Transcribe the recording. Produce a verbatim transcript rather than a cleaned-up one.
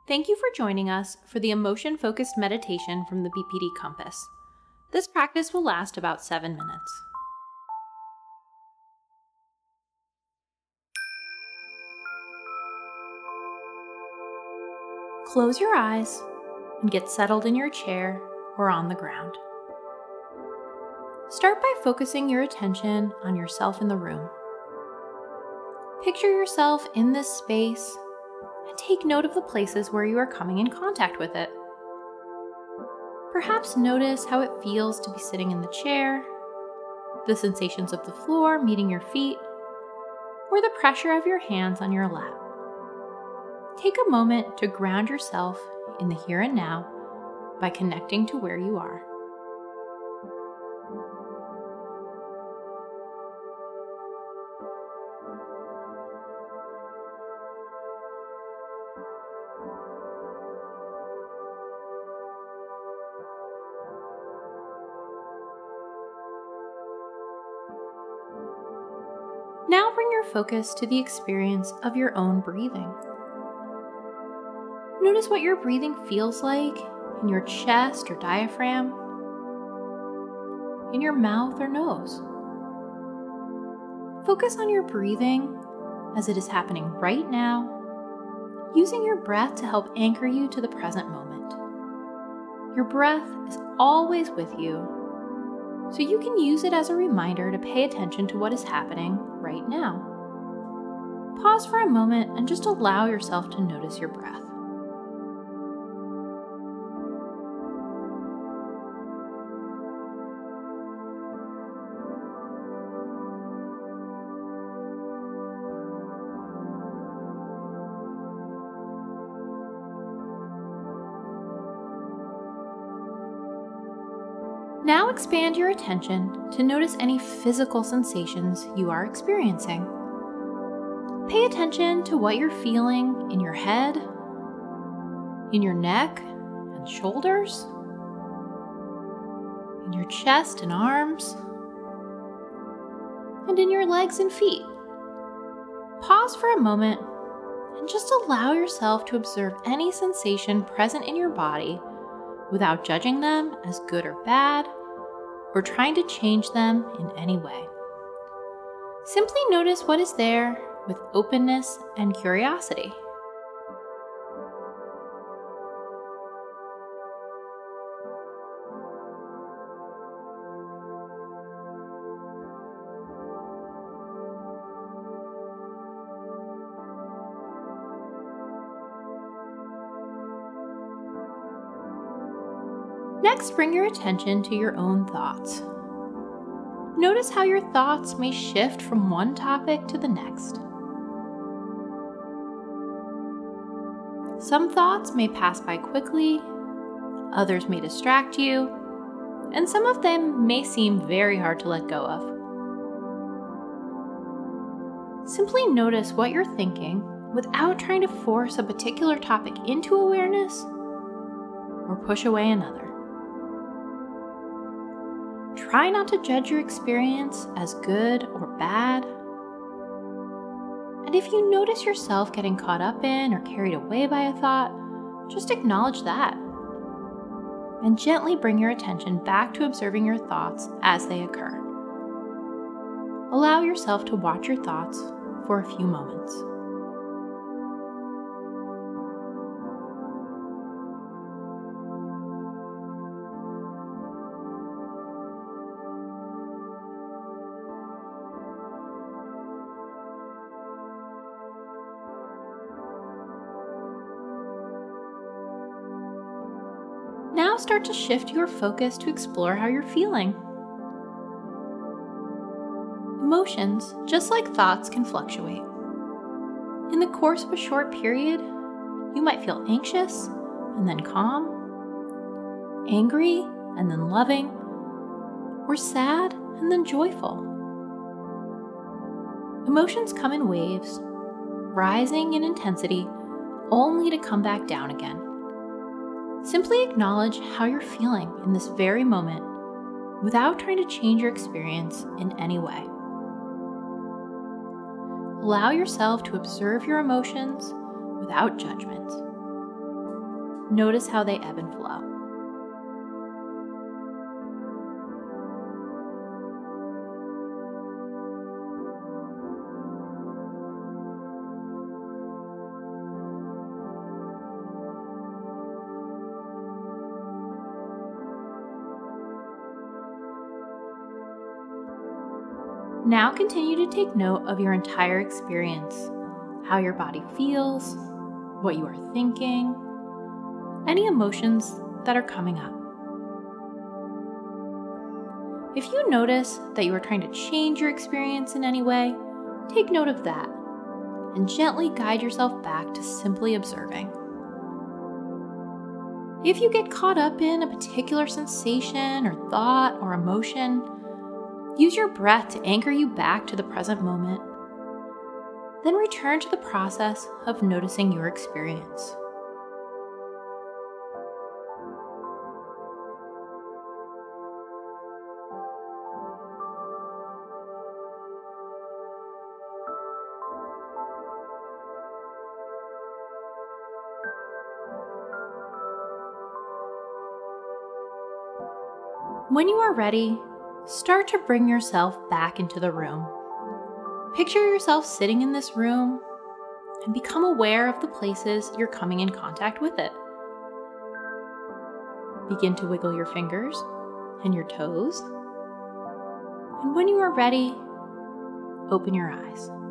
Thank you for joining us for the emotion-focused meditation from the B P D Compass. This practice will last about seven minutes. Close your eyes and get settled in your chair or on the ground. Start by focusing your attention on yourself in the room. Picture yourself in this space and take note of the places where you are coming in contact with it. Perhaps notice how it feels to be sitting in the chair, the sensations of the floor meeting your feet, or the pressure of your hands on your lap. Take a moment to ground yourself in the here and now by connecting to where you are. Now bring your focus to the experience of your own breathing. Notice what your breathing feels like in your chest or diaphragm, in your mouth or nose. Focus on your breathing as it is happening right now, using your breath to help anchor you to the present moment. Your breath is always with you, so you can use it as a reminder to pay attention to what is happening right now. Pause for a moment and just allow yourself to notice your breath. Now expand your attention to notice any physical sensations you are experiencing. Pay attention to what you're feeling in your head, in your neck and shoulders, in your chest and arms, and in your legs and feet. Pause for a moment and just allow yourself to observe any sensation present in your body without judging them as good or bad, or trying to change them in any way. Simply notice what is there with openness and curiosity. Next, bring your attention to your own thoughts. Notice how your thoughts may shift from one topic to the next. Some thoughts may pass by quickly, others may distract you, and some of them may seem very hard to let go of. Simply notice what you're thinking without trying to force a particular topic into awareness or push away another. Try not to judge your experience as good or bad. And if you notice yourself getting caught up in or carried away by a thought, just acknowledge that. And gently bring your attention back to observing your thoughts as they occur. Allow yourself to watch your thoughts for a few moments. Now start to shift your focus to explore how you're feeling. Emotions, just like thoughts, can fluctuate. In the course of a short period, you might feel anxious and then calm, angry and then loving, or sad and then joyful. Emotions come in waves, rising in intensity, only to come back down again. Simply acknowledge how you're feeling in this very moment without trying to change your experience in any way. Allow yourself to observe your emotions without judgment. Notice how they ebb and flow. Now continue to take note of your entire experience, how your body feels, what you are thinking, any emotions that are coming up. If you notice that you are trying to change your experience in any way, take note of that and gently guide yourself back to simply observing. If you get caught up in a particular sensation or thought or emotion, use your breath to anchor you back to the present moment. Then return to the process of noticing your experience. When you are ready, start to bring yourself back into the room. Picture yourself sitting in this room and become aware of the places you're coming in contact with it. Begin to wiggle your fingers and your toes. And when you are ready, open your eyes.